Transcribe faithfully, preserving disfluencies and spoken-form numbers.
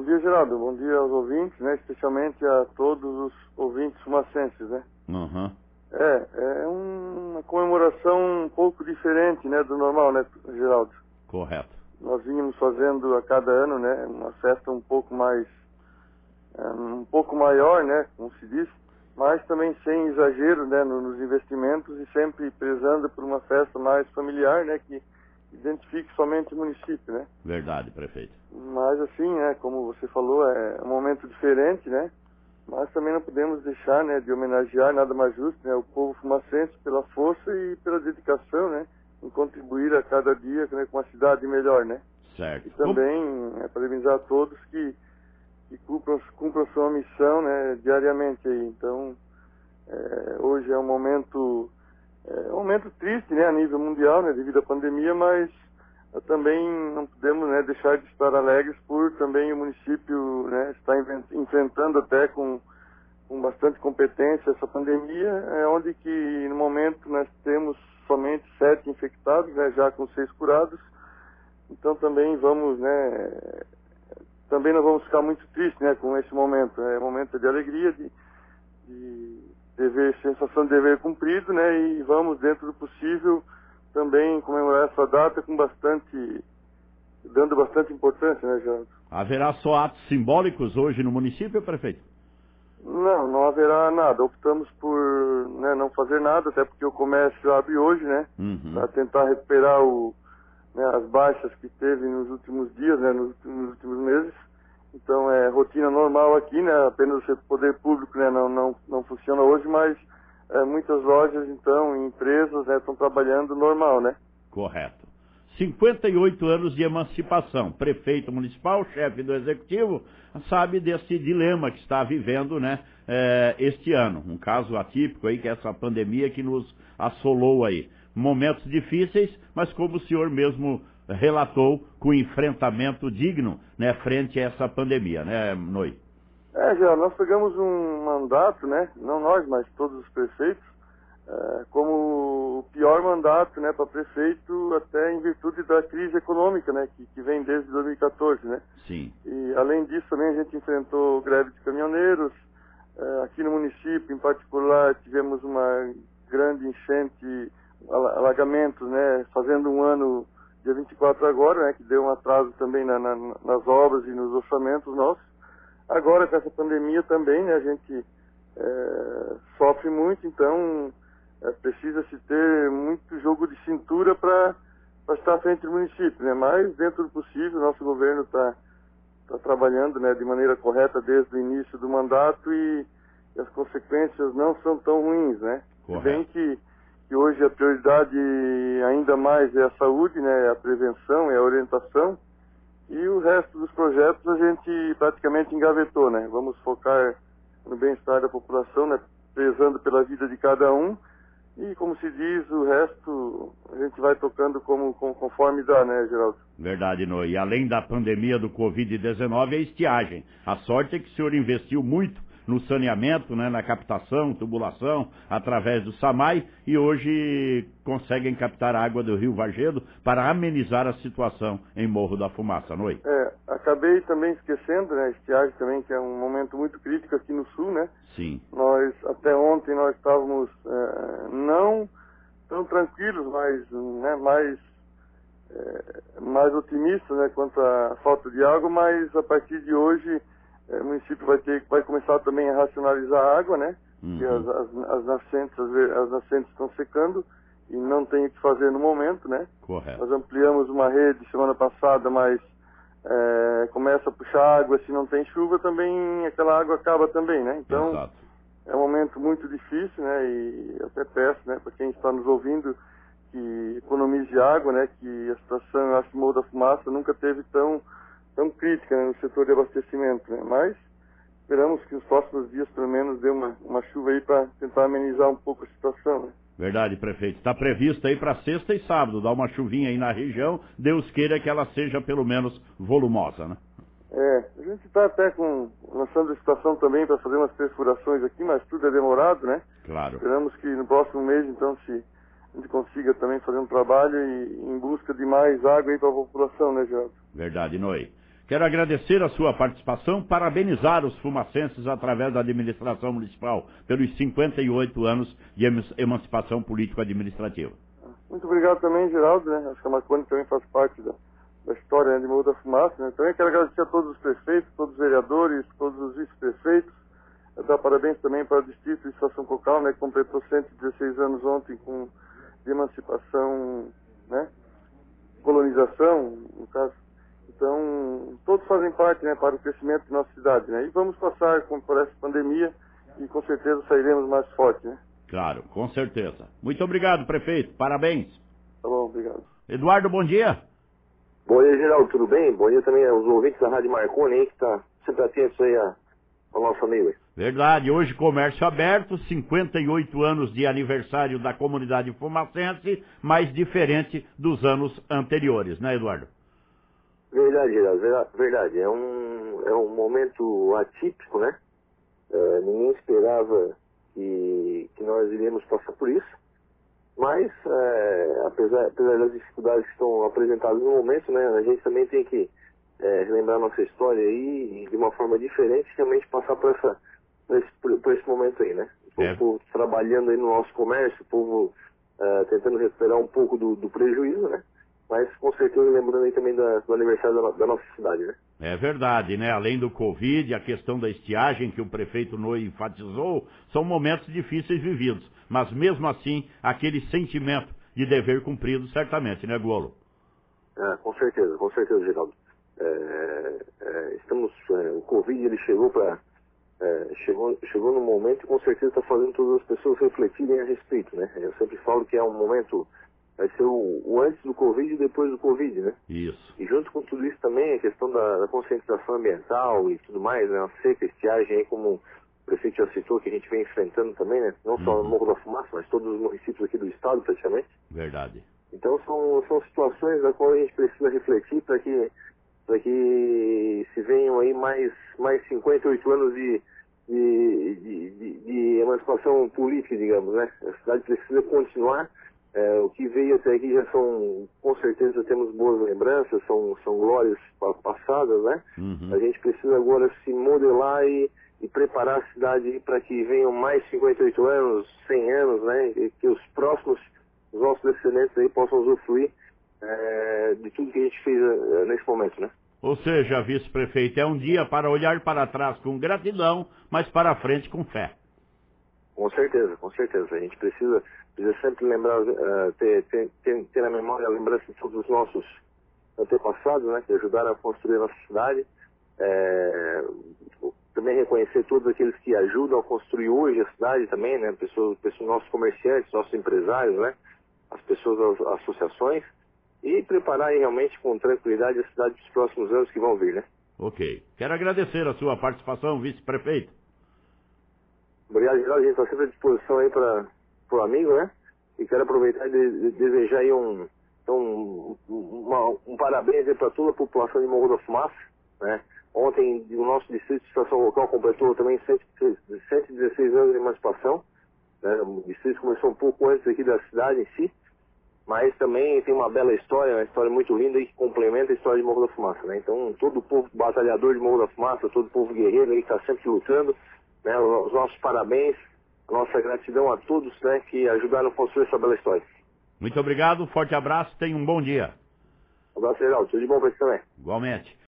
dia, Geraldo. Bom dia aos ouvintes, né? Especialmente a todos os ouvintes fumacenses, né? Uhum. É, é uma comemoração um pouco diferente, né, do normal, né, Geraldo? Correto. Nós vínhamos fazendo a cada ano, né, uma festa um pouco mais, um pouco maior, né, como se diz, mas também sem exagero, né, nos investimentos e sempre prezando por uma festa mais familiar, né, que identifique somente o município, né? Verdade, prefeito. Mas assim, né, como você falou, é um momento diferente, né? Mas também não podemos deixar, né, de homenagear, nada mais justo, né, o povo fumacense pela força e pela dedicação, né, em contribuir a cada dia, né, com uma cidade melhor, né? Certo. E também é, parabenizar a todos que, que cumpram, cumpram sua missão, né, diariamente aí. Então, é, hoje é um momento, é um momento triste, né, a nível mundial, né, devido à pandemia, mas também não podemos, né, deixar de estar alegres por também o município, né, estar enfrentando até com, com bastante competência essa pandemia, é onde que no momento nós temos somente sete infectados, né, já com seis curados. Então também vamos, né, também não vamos ficar muito tristes, né, com esse momento. É um momento de alegria, de, de dever, sensação de dever cumprido, né, e vamos dentro do possível também comemorar essa data com bastante, dando bastante importância, né, Geraldo? Haverá só atos simbólicos hoje no município, prefeito? Não, não haverá nada. Optamos por, né, não fazer nada, até porque o comércio abre hoje, né, Uhum. para tentar recuperar o, né, as baixas que teve nos últimos dias, né, nos, nos últimos meses. Então é rotina normal aqui, né, apenas o poder público, né, não, não, não funciona hoje, mas É, muitas lojas, então, e empresas, né, estão trabalhando normal, né? Correto. cinquenta e oito anos de emancipação. Prefeito municipal, chefe do executivo, sabe desse dilema que está vivendo, né, é, este ano. Um caso atípico aí, que é essa pandemia que nos assolou aí. Momentos difíceis, mas como o senhor mesmo relatou, com enfrentamento digno, né, frente a essa pandemia, né, Noi? É, já, nós pegamos um mandato, né, não nós, mas todos os prefeitos, é, como o pior mandato, né, para prefeito, até em virtude da crise econômica, né, que, que vem desde dois mil e quatorze, né. Sim. E, além disso, também a gente enfrentou greve de caminhoneiros, é, aqui no município, em particular, tivemos uma grande enchente, alagamentos, né, fazendo um ano, dia vinte e quatro agora, né, que deu um atraso também na, na, nas obras e nos orçamentos nossos. Agora, com essa pandemia também, né, a gente é, sofre muito, então é, precisa-se ter muito jogo de cintura para estar à frente do município, né? Mas, dentro do possível, o nosso governo está tá trabalhando, né, de maneira correta desde o início do mandato e, e as consequências não são tão ruins, né? Se bem que, que hoje a prioridade ainda mais é a saúde, né, a prevenção, é a orientação. E o resto dos projetos a gente praticamente engavetou, né? Vamos focar no bem-estar da população, né? Prezando pela vida de cada um. E, como se diz, o resto a gente vai tocando como, como, conforme dá, né, Geraldo? Verdade, Noi. E além da pandemia do covid dezenove, a estiagem. A sorte é que o senhor investiu muito no saneamento, né, na captação, tubulação, através do SAMAI, e hoje conseguem captar a água do Rio Vargedo para amenizar a situação em Morro da Fumaça, Noi. É, acabei também esquecendo, né, a estiagem também, que é um momento muito crítico aqui no sul, né? Sim. Nós, até ontem, nós estávamos é, não tão tranquilos, mas né, mais, é, mais otimistas, né, quanto à falta de água, mas a partir de hoje É, o município vai ter, vai começar também a racionalizar a água, né? Uhum. Que as, as, as nascentes, as, as nascentes estão secando e não tem o que fazer no momento, né? Correto. Nós ampliamos uma rede semana passada, mas é, começa a puxar água, se não tem chuva também aquela água acaba também, né? Então Exato. É um momento muito difícil, né? E até peço, né, para quem está nos ouvindo que economize água, né? Que a situação, eu acho, que Morro da Fumaça nunca teve tão tão crítica, né, no setor de abastecimento, né? Mas esperamos que nos próximos dias, pelo menos, dê uma, uma chuva aí para tentar amenizar um pouco a situação, né? Verdade, prefeito. Está previsto aí para sexta e sábado, dar uma chuvinha aí na região, Deus queira que ela seja pelo menos volumosa, né? É, a gente está até com, lançando a situação também para fazer umas perfurações aqui, mas tudo é demorado, né? Claro. Esperamos que no próximo mês, então, se a gente consiga também fazer um trabalho e, em busca de mais água aí para a população, né, Geraldo? Verdade, Noi. Quero agradecer a sua participação, parabenizar os fumacenses através da administração municipal pelos cinquenta e oito anos de emancipação político-administrativa. Muito obrigado também, Geraldo, né? Acho que a Marconi também faz parte da, da história, né, de Morro da Fumaça, né? Também quero agradecer a todos os prefeitos, todos os vereadores, todos os vice-prefeitos. Dar parabéns também para o distrito de Estação Cocal, né, que completou cento e dezesseis anos ontem com de emancipação, né, colonização, no caso. Então, todos fazem parte, né, para o crescimento de nossa cidade, né? E vamos passar com, por essa pandemia e com certeza sairemos mais fortes, né? Claro, com certeza. Muito obrigado, prefeito. Parabéns. Tá bom, obrigado. Eduardo, bom dia. Bom dia, Geraldo, tudo bem? Bom dia também aos ouvintes da Rádio Marconi aí, que está sempre atentos aí a, ao nosso amigo. Verdade, hoje comércio aberto, cinquenta e oito anos de aniversário da comunidade fumacense, mas diferente dos anos anteriores, né, Eduardo? Verdade, Geraldo, verdade. É um, é um momento atípico, né? É, ninguém esperava que, que nós iríamos passar por isso, mas é, apesar, apesar das dificuldades que estão apresentadas no momento, né, a gente também tem que é, relembrar nossa história aí e de uma forma diferente, realmente passar por, essa, por, esse, por, por esse momento aí, né? O é. povo trabalhando aí no nosso comércio, o povo é, tentando recuperar um pouco do, do prejuízo, né? Mas com certeza lembrando aí também da, do aniversário da, da nossa cidade, né? É verdade, né? Além do Covid, a questão da estiagem que o prefeito Noe enfatizou, são momentos difíceis vividos. Mas mesmo assim, aquele sentimento de dever cumprido, certamente, né, Golo? É, com certeza, com certeza, Geraldo. É, é, estamos, é, o Covid ele chegou para é, chegou, chegou no momento e com certeza está fazendo todas as pessoas refletirem a respeito, né? Eu sempre falo que é um momento, vai ser o, o antes do Covid e depois do Covid, né? Isso. E junto com tudo isso também a questão da, da conscientização ambiental e tudo mais, né? A seca, estiagem aí, como o prefeito já citou, que a gente vem enfrentando também, né? Não só no Morro da Fumaça, mas todos os municípios aqui do estado praticamente. Verdade. Então são, são situações da qual a gente precisa refletir para que, para que se venham aí mais, mais cinquenta e oito anos de, de, de, de, de emancipação política, digamos, né? A cidade precisa continuar. É, o que veio até aqui já são, com certeza temos boas lembranças, são, são glórias passadas, né? Uhum. A gente precisa agora se modelar e, e preparar a cidade para que venham mais cinquenta e oito anos, cem anos, né? E que os próximos, os nossos descendentes aí possam usufruir é, de tudo que a gente fez é, nesse momento, né? Ou seja, vice-prefeito, é um dia para olhar para trás com gratidão, mas para frente com fé. Com certeza, com certeza. A gente precisa, precisa sempre lembrar, uh, ter, ter, ter, ter na memória a lembrança de todos os nossos antepassados, né, que ajudaram a construir a nossa cidade. É, também reconhecer todos aqueles que ajudam a construir hoje a cidade também, né, pessoas, pessoas, nossos comerciantes, nossos empresários, né, as pessoas, as associações, e preparar aí realmente com tranquilidade a cidade dos próximos anos que vão vir, né. Ok. Quero agradecer a sua participação, vice-prefeito. Obrigado, Geraldo. A gente está sempre à disposição aí para o amigo, né? E quero aproveitar e de, de, desejar aí um, um, uma, um parabéns para toda a população de Morro da Fumaça, né? Ontem o nosso distrito de estação local completou também cento e dezesseis anos de emancipação, né? O distrito começou um pouco antes aqui da cidade em si, mas também tem uma bela história, uma história muito linda e que complementa a história de Morro da Fumaça, né? Então todo o povo batalhador de Morro da Fumaça, todo o povo guerreiro aí que está sempre lutando, né, os nossos parabéns, a nossa gratidão a todos, né, que ajudaram a construir essa bela história. Muito obrigado, forte abraço, tenha um bom dia. Um abraço, Geraldo. Tudo de bom para você também. Igualmente.